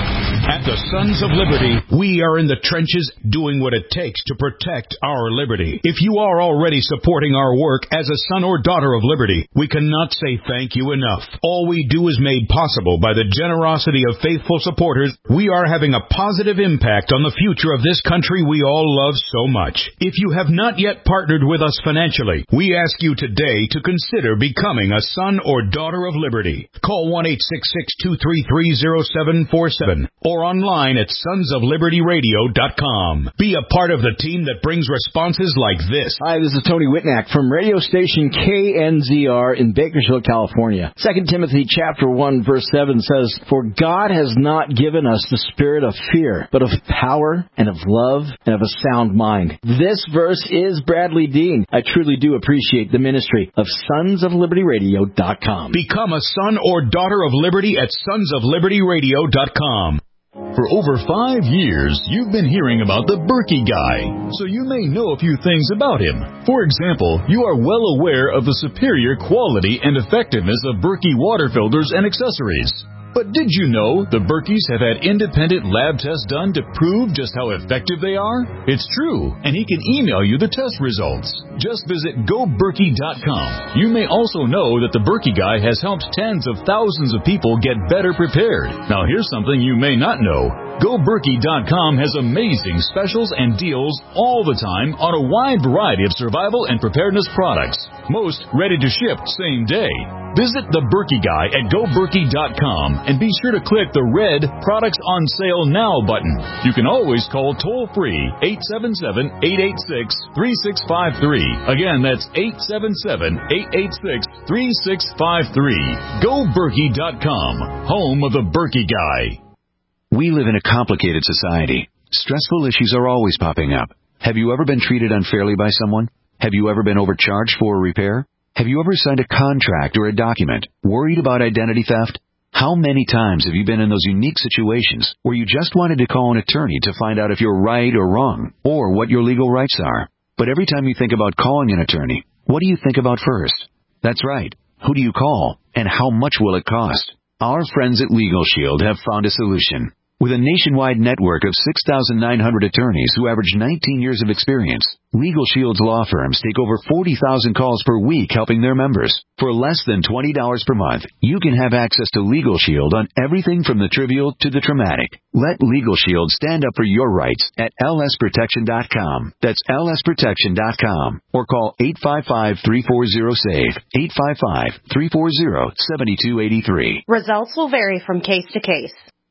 At the Sons of Liberty, we are in the trenches doing what it takes to protect our liberty. If you are already supporting our work as a son or daughter of liberty, we cannot say thank you enough. All we do is made possible by the generosity of faithful supporters. We are having a positive impact on the future of this country we all love so much. If you have not yet partnered with us financially, we ask you today to consider becoming a son or daughter of liberty. Call one eight six six, two three three, zero seven four seven or online at sons of liberty radio dot com. Be a part of the team that brings responses like this. Hi, this is Tony Whitnack from radio station K N Z R in Bakersfield, California. Second Timothy chapter one verse seven says, "For God has not given us the spirit of fear, but of power and of love and of a sound mind." This verse is Bradley Dean. I truly do appreciate the ministry of sons of liberty radio dot com. Become a son or daughter of liberty at sons of liberty radio dot com. For over five years, you've been hearing about the Berkey Guy, so you may know a few things about him. For example, you are well aware of the superior quality and effectiveness of Berkey water filters and accessories. But did you know the Berkeys have had independent lab tests done to prove just how effective they are? It's true, and he can email you the test results. Just visit go berkey dot com. You may also know that the Berkey Guy has helped tens of thousands of people get better prepared. Now here's something you may not know. go berkey dot com has amazing specials and deals all the time on a wide variety of survival and preparedness products. Most ready to ship same day. Visit the Berkey Guy at go berkey dot com and be sure to click the red Products on Sale Now button. You can always call toll-free eight seven seven, eight eight six, three six five three. Again, that's eight seven seven, eight eight six, three six five three. go berkey dot com, home of the Berkey Guy. We live in a complicated society. Stressful issues are always popping up. Have you ever been treated unfairly by someone? Have you ever been overcharged for a repair? Have you ever signed a contract or a document worried about identity theft? How many times have you been in those unique situations where you just wanted to call an attorney to find out if you're right or wrong, or what your legal rights are? But every time you think about calling an attorney, what do you think about first? That's right. Who do you call, and how much will it cost? Our friends at Legal Shield have found a solution. With a nationwide network of six thousand nine hundred attorneys who average nineteen years of experience, Legal Shield's law firms take over forty thousand calls per week helping their members. For less than twenty dollars per month, you can have access to Legal Shield on everything from the trivial to the traumatic. Let Legal Shield stand up for your rights at L S protection dot com. That's L S protection dot com. Or call eight five five, three four zero, S A V E, eight five five, three four zero, seven two eight three. Results will vary from case to case.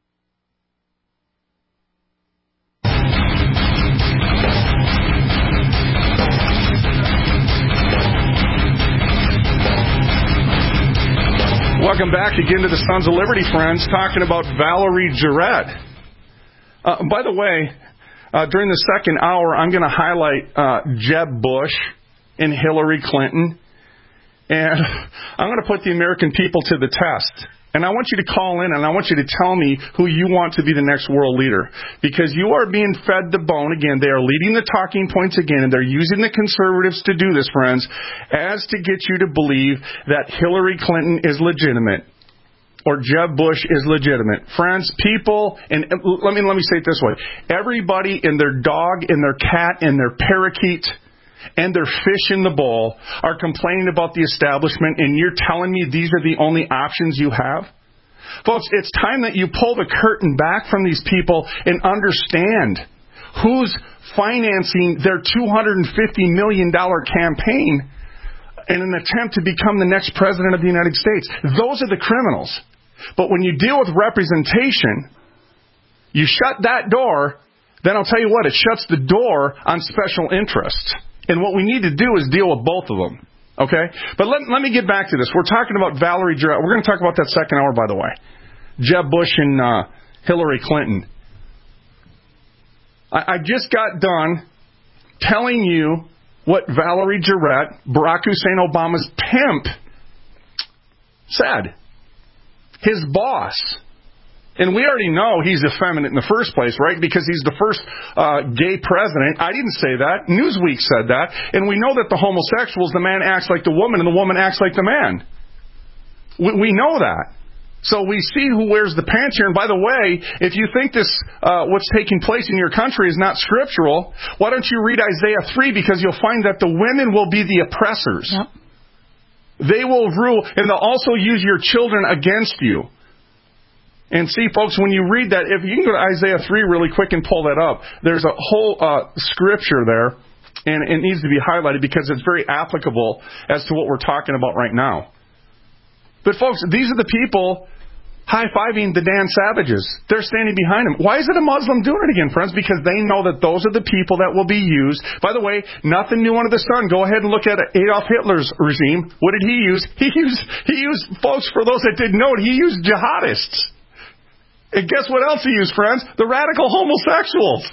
Welcome back again to the Sons of Liberty, friends, talking about Valerie Jarrett. Uh, by the way, uh, during the second hour, I'm going to highlight uh, Jeb Bush and Hillary Clinton, and I'm going to put the American people to the test. And I want you to call in, and I want you to tell me who you want to be the next world leader. Because you are being fed the bone again. They are leading the talking points again, and they're using the conservatives to do this, friends, as to get you to believe that Hillary Clinton is legitimate or Jeb Bush is legitimate. Friends, people, and let me let me say it this way. Everybody and their dog and their cat and their parakeet and their fish in the bowl are complaining about the establishment, and you're telling me these are the only options you have? Folks, it's time that you pull the curtain back from these people and understand who's financing their two hundred fifty million dollars campaign in an attempt to become the next president of the United States. Those are the criminals. But when you deal with representation, you shut that door, then I'll tell you what, it shuts the door on special interests. And what we need to do is deal with both of them. Okay? But let, let me get back to this. We're talking about Valerie Jarrett. We're going to talk about that second hour, by the way. Jeb Bush and uh, Hillary Clinton. I, I just got done telling you what Valerie Jarrett, Barack Hussein Obama's pimp, said. His boss. And we already know he's effeminate in the first place, right? Because he's the first uh, gay president. I didn't say that. Newsweek said that. And we know that the homosexuals, the man acts like the woman and the woman acts like the man. We, we know that. So we see who wears the pants here. And by the way, if you think this, uh, what's taking place in your country is not scriptural, why don't you read Isaiah three? Because you'll find that the women will be the oppressors. Yep. They will rule, and they'll also use your children against you. And see, folks, when you read that, if you can go to Isaiah three really quick and pull that up, there's a whole uh, scripture there, and it needs to be highlighted because it's very applicable as to what we're talking about right now. But folks, these are the people high-fiving the Dan Savages. They're standing behind them. Why is it a Muslim doing it again, friends? Because they know that those are the people that will be used. By the way, nothing new under the sun. Go ahead and look at Adolf Hitler's regime. What did he use? He used, he used, folks, for those that didn't know it, he used jihadists. And guess what else he used, friends? The radical homosexuals.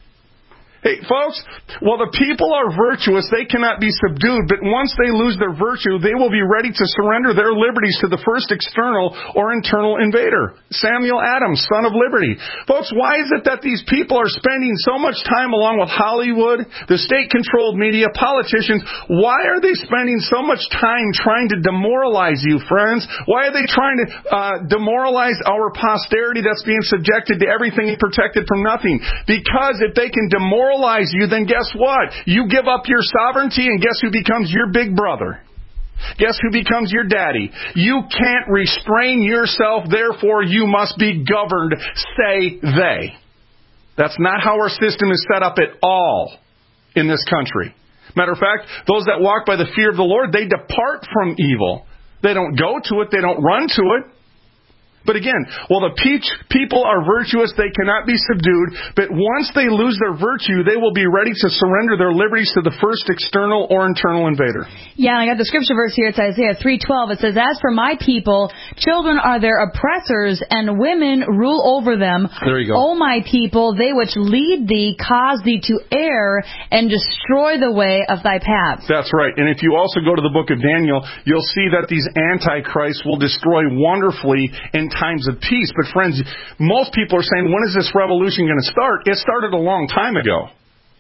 Hey, folks, while the people are virtuous, they cannot be subdued. But once they lose their virtue, they will be ready to surrender their liberties to the first external or internal invader. Samuel Adams, son of liberty. Folks, why is it that these people are spending so much time along with Hollywood, the state-controlled media, politicians? Why are they spending so much time trying to demoralize you, friends? Why are they trying to uh, demoralize our posterity that's being subjected to everything and protected from nothing? Because if they can demoralize you, then guess what? You give up your sovereignty, and guess who becomes your big brother? Guess who becomes your daddy? You can't restrain yourself, therefore you must be governed, say they. That's not how our system is set up at all in this country. Matter of fact, those that walk by the fear of the Lord, they depart from evil. They don't go to it, they don't run to it. But again, while the people are virtuous, they cannot be subdued. But once they lose their virtue, they will be ready to surrender their liberties to the first external or internal invader. Yeah, I got the scripture verse here. It's Isaiah three twelve. It says, "As for my people, children are their oppressors, and women rule over them. There you go. O my people, they which lead thee cause thee to err, and destroy the way of thy paths." That's right. And if you also go to the book of Daniel, you'll see that these antichrists will destroy wonderfully in times of peace. But friends, most people are saying, when is this revolution going to start? It started a long time ago.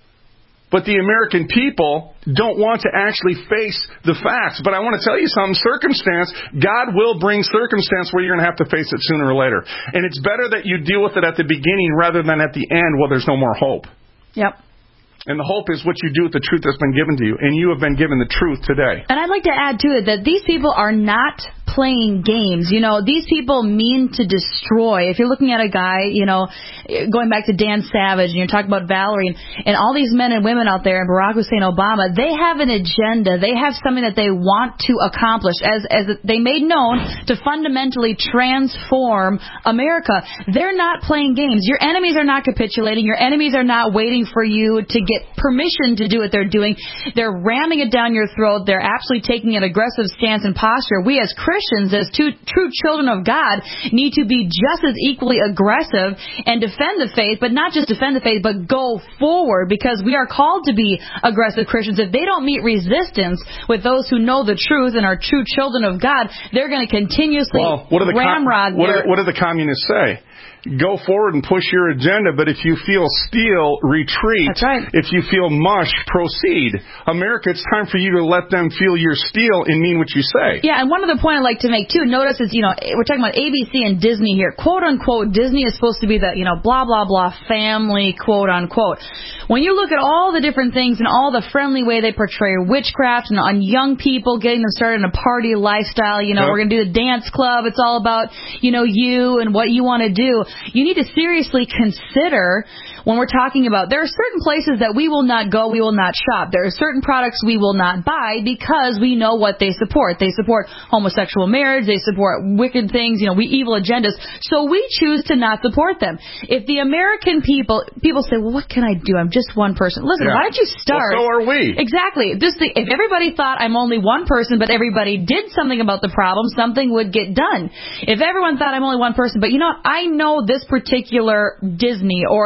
But the American people don't want to actually face the facts. But I want to tell you something, circumstance, God will bring circumstance where you're going to have to face it sooner or later. And it's better that you deal with it at the beginning rather than at the end where there's no more hope. Yep. And the hope is what you do with the truth that's been given to you. And you have been given the truth today. And I'd like to add to it that these people are not playing games. You know, these people mean to destroy. If you're looking at a guy, you know, going back to Dan Savage, and you're talking about Valerie, and, and all these men and women out there, and Barack Hussein Obama, they have an agenda. They have something that they want to accomplish, as as they made known, to fundamentally transform America. They're not playing games. Your enemies are not capitulating. Your enemies are not waiting for you to get permission to do what they're doing. They're ramming it down your throat. They're actually taking an aggressive stance and posture. We as Christians, as two, true children of God, need to be just as equally aggressive and defend the faith, but not just defend the faith, but go forward, because we are called to be aggressive Christians. If they don't meet resistance with those who know the truth and are true children of God, they're going to continuously well, what do the ramrod com- what, their... do, what do the communists say? Go forward and push your agenda, but if you feel steel, retreat. That's right. If you feel mush, proceed. America, it's time for you to let them feel your steel and mean what you say. Yeah, and one other point I'd like to make, too, notice is, you know, we're talking about A B C and Disney here. Quote, unquote, Disney is supposed to be the, you know, blah, blah, blah family, quote, unquote. When you look at all the different things and all the friendly way they portray witchcraft and on young people, getting them started in a party lifestyle, you know, yep. We're going to do the dance club. It's all about, you know, you and what you want to do. You need to seriously consider when we're talking about, there are certain places that we will not go, we will not shop. There are certain products we will not buy because we know what they support. They support homosexual marriage, they support wicked things, you know, we evil agendas. So we choose to not support them. If the American people, people say, well, what can I do? I'm just one person. Listen, yeah. Why don't you start? Well, so are we. Exactly. This thing, if everybody thought I'm only one person, but everybody did something about the problem, something would get done. If everyone thought I'm only one person, but you know what? I know this particular Disney or this particular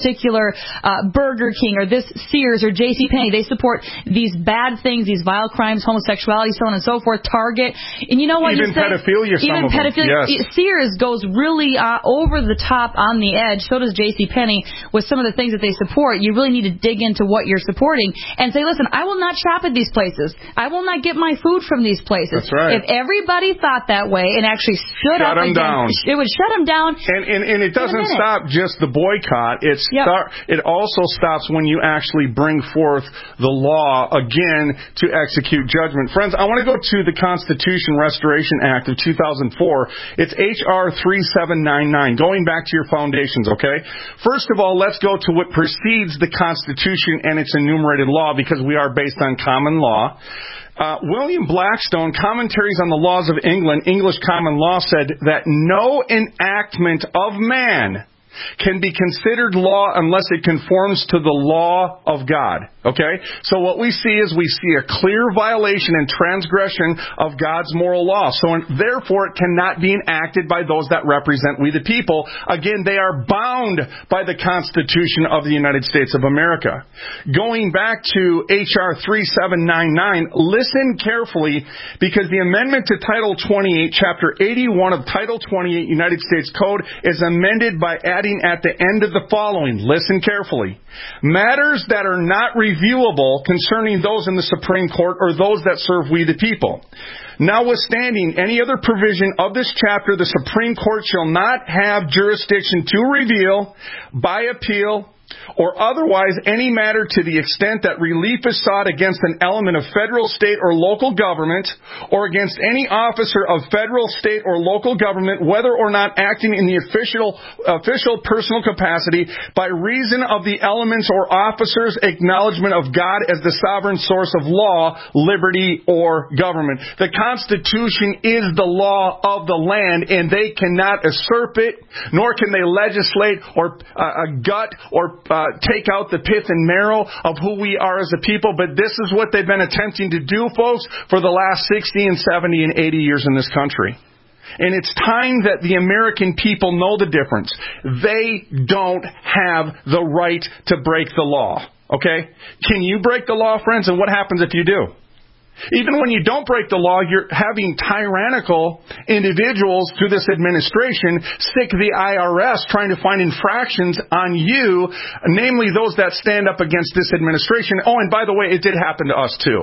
particular uh, Burger King or this Sears or JCPenney. They support these bad things, these vile crimes, homosexuality, so on and so forth. Target, and you know what? Even you say, pedophilia. Some even of pedophilia. Them. Yes. Sears goes really uh, over the top on the edge. So does JCPenney with some of the things that they support. You really need to dig into what you're supporting and say, listen, I will not shop at these places. I will not get my food from these places. That's right. If everybody thought that way and actually stood shut up them against, down. it would shut them down. And and, and it doesn't stop just the boycott. It yep. start, it also stops when you actually bring forth the law again to execute judgment. Friends, I want to go to the Constitution Restoration Act of two thousand four. It's H R thirty-seven ninety-nine. Going back to your foundations, okay? First of all, let's go to what precedes the Constitution and its enumerated law, because we are based on common law. Uh, William Blackstone, Commentaries on the Laws of England, English Common Law, said that no enactment of man can be considered law unless it conforms to the law of God. Okay? So what we see is we see a clear violation and transgression of God's moral law. So therefore it cannot be enacted by those that represent we the people. Again, they are bound by the Constitution of the United States of America. Going back to H R thirty-seven ninety-nine, listen carefully, because the amendment to Title twenty-eight, Chapter eighty-one of Title twenty-eight United States Code is amended by adding at the end of the following. Listen carefully. Matters that are not reviewable concerning those in the Supreme Court or those that serve we the people. Notwithstanding any other provision of this chapter, the Supreme Court shall not have jurisdiction to reveal, by appeal, or otherwise any matter to the extent that relief is sought against an element of federal, state, or local government, or against any officer of federal, state, or local government, whether or not acting in the official, official personal capacity, by reason of the elements or officers' acknowledgement of God as the sovereign source of law, liberty, or government. The Constitution is the law of the land, and they cannot usurp it, nor can they legislate or uh, gut or uh, take out the pith and marrow of who we are as a people. But this is what they've been attempting to do, folks, for the last sixty and seventy and eighty years in this country. And it's time that the American people know the difference. They don't have the right to break the law. Okay? Can you break the law, friends? And what happens if you do? Even when you don't break the law, you're having tyrannical individuals through this administration stick the I R S trying to find infractions on you, namely those that stand up against this administration. Oh, and by the way, it did happen to us too.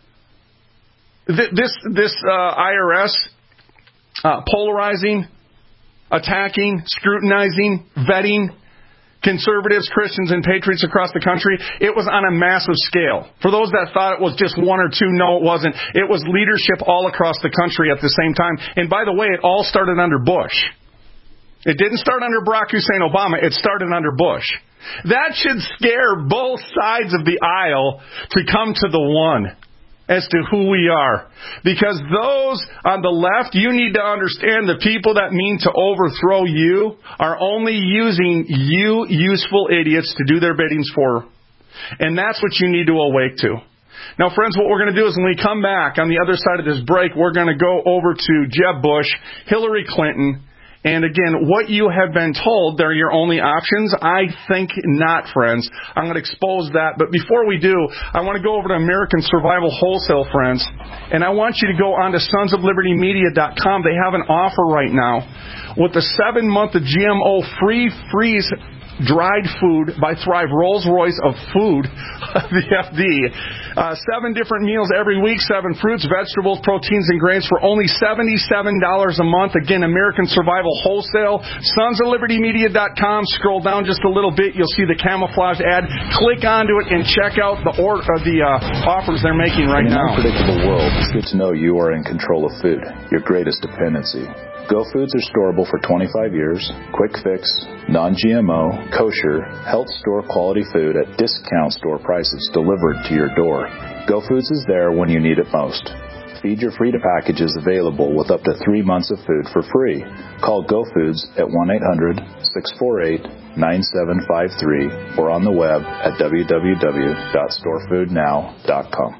This, this uh, I R S uh, polarizing, attacking, scrutinizing, vetting conservatives, Christians, and patriots across the country, it was on a massive scale. For those that thought it was just one or two, no, it wasn't. It was leadership all across the country at the same time. And by the way, it all started under Bush. It didn't start under Barack Hussein Obama. It started under Bush. That should scare both sides of the aisle to come to the one as to who we are. Because those on the left, you need to understand the people that mean to overthrow you are only using you useful idiots to do their biddings for. And that's what you need to awake to. Now, friends, what we're going to do is when we come back on the other side of this break, we're going to go over to Jeb Bush, Hillary Clinton, and again, what you have been told, they're your only options. I think not, friends. I'm going to expose that. But before we do, I want to go over to American Survival Wholesale, friends. And I want you to go on to sons of liberty media dot com. They have an offer right now with a seven-month G M O-free freeze dried food by Thrive, Rolls-Royce of food, the F D. Uh, seven different meals every week, seven fruits, vegetables, proteins, and grains for only seventy-seven dollars a month. Again, American Survival Wholesale, sons of liberty media dot com. Scroll down just a little bit. You'll see the camouflage ad. Click onto it and check out the or, uh, the uh, offers they're making right now. In an now. unpredictable world, it's good to know you are in control of food, your greatest dependency. Go Foods are storable for twenty-five years, quick fix, non-G M O, kosher, health store quality food at discount store prices delivered to your door. Go Foods is there when you need it most. Feed Your Freedom package is available with up to three months of food for free. Call Go Foods at one eight hundred, six four eight, nine seven five three or on the web at w w w dot store food now dot com.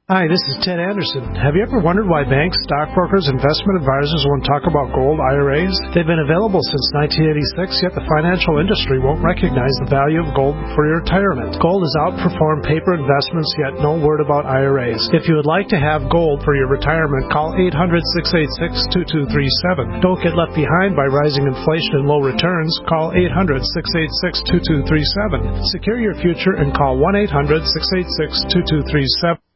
Hi, this is Ted Anderson. Have you ever wondered why banks, stockbrokers, investment advisors won't talk about gold I R As? They've been available since nineteen eighty-six, yet the financial industry won't recognize the value of gold for your retirement. Gold has outperformed paper investments, yet no word about I R As. If you would like to have gold for your retirement, call eight hundred, six eight six, two two three seven. Don't get left behind by rising inflation and low returns. Call eight hundred, six eight six, two two three seven. Secure your future and call one eight hundred, six eight six, two two three seven.